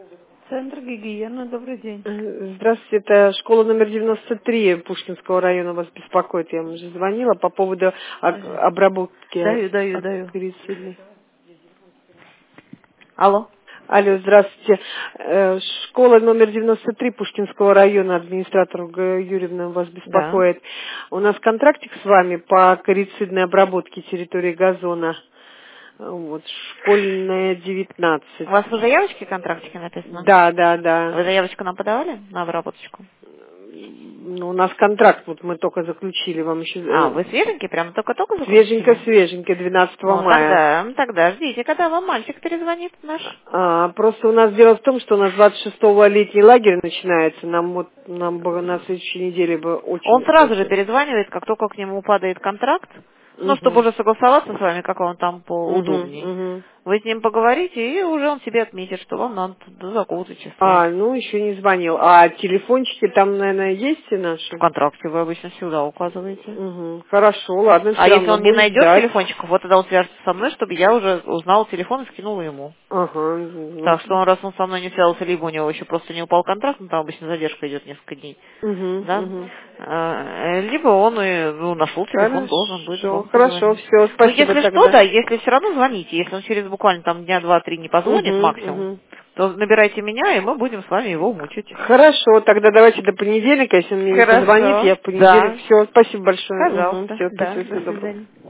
Центр гигиены, добрый день. Здравствуйте, это школа номер 93 Пушкинского района вас беспокоит. Я вам уже звонила по поводу обработки Даю. акрилицидной. Алло. Алло, здравствуйте. Школа номер 93 Пушкинского района, администратор Ольга Юрьевна вас Да. беспокоит. У нас контрактик с вами по акрилицидной обработке территории газона. Вот, школьная 19. У вас в заявочке контрактики написано? Да. Вы заявочку нам подавали на обработочку? Ну, у нас контракт, вот мы только заключили, вам еще... Вы свеженький, прямо только заключили? Свеженько, 12 Ну, мая. тогда ждите, когда вам мальчик перезвонит наш. Просто у нас дело в том, что у нас 26-го летний лагерь начинается, нам бы на следующей неделе бы Он очень сразу же хотелось. перезванивает, как только к нему падает контракт, чтобы Мгм. уже согласоваться с вами, как вам там поудобней. Мгм. Вы с ним поговорите, и уже он себе отметит, что вам надо до такого-то числа. Ну, еще не звонил. А телефончики там, наверное, есть и В наши? контракте вы обычно всегда указываете. Хорошо, ладно, А все если равно он не будем найдет ждать. телефончиков, вот тогда он свяжется со мной, чтобы я уже узнала телефон и скинула ему. Ага, Так что раз он со мной не связался, либо у него еще просто не упал контракт, там обычно задержка идет несколько дней, да? Мгм. Либо он нашел телефон, должен будет Хорошо, вам хорошо, позвонить. все, Ну, спасибо если что, тогда. да, если все равно звоните, если он через буквально там дня 2-3 не позвонит максимум, Мгм. то набирайте меня, и мы будем с вами его мучить. Хорошо, тогда давайте до понедельника, если он мне не позвонит, Хорошо, я в понедельник. да, Все, спасибо большое. пожалуйста, Все, да, спасибо, до всего доброго. свидания.